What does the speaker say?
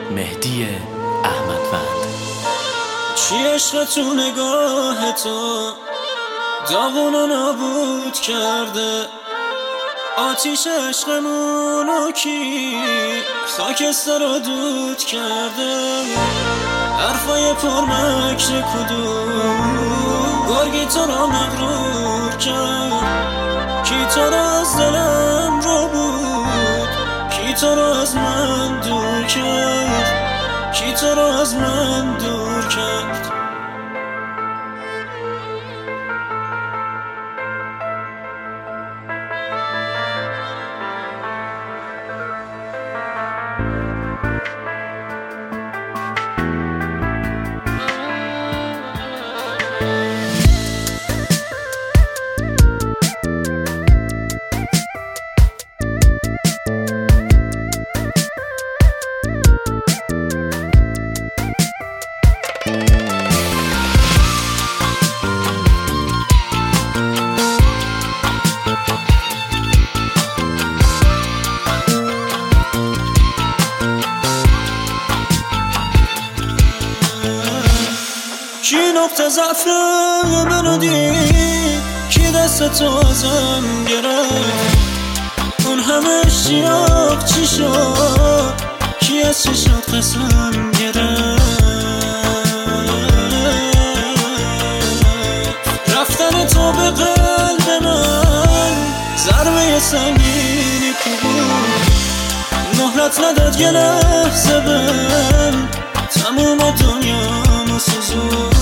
مهدی احمدوند. چی عشق تو نگاه تو داغونو نابود کرده، آتیش عشقمونو کی خاکستر رو دود کرده، حرفای پرمکر کدوم گرگی تو را مغرور کرد، کی تو را از دلم رو بود، کی تو را از من دور کرد، کی تو را از من دور کرد. کی نقطه ضعف منو دید، کی دست تو ازم گرفت، اون همه اشتیاق چی شد، کی از چشات قسم گرفت، رفتن تو به قلب من ضربه سنگینی بود، مهلت نداد یه لحظه بهم تموم دنیامو سوزون.